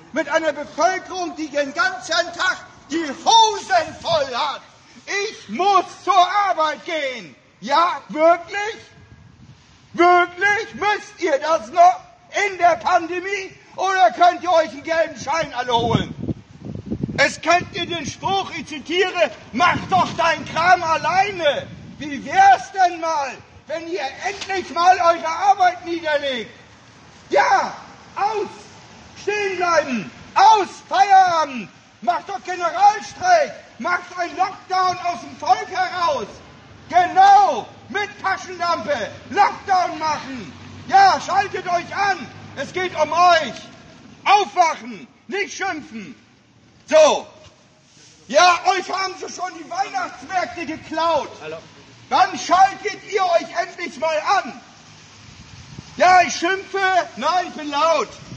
mit einer Bevölkerung, die den ganzen Tag die Hosen voll hat. Ich muss zur Arbeit gehen. Ja, wirklich? Wirklich? Müsst ihr das noch in der Pandemie? Oder könnt ihr euch einen gelben Schein alle holen? Es kennt ihr den Spruch, ich zitiere, mach doch deinen Kram alleine. Wie wär's denn mal, wenn ihr endlich mal eure Arbeit niederlegt? Ja, aus! Stehen bleiben! Aus! Feierabend! Macht doch Generalstreik! Macht einen Lockdown aus dem Volk heraus! Genau! Mit Taschenlampe! Lockdown machen! Ja, schaltet euch an! Es geht um euch! Aufwachen! Nicht schimpfen! So! Ja, euch haben sie schon die Weihnachtsmärkte geklaut! Hallo. Dann schaltet ihr euch endlich mal an! Ja, ich schimpfe? Nein, ich bin laut!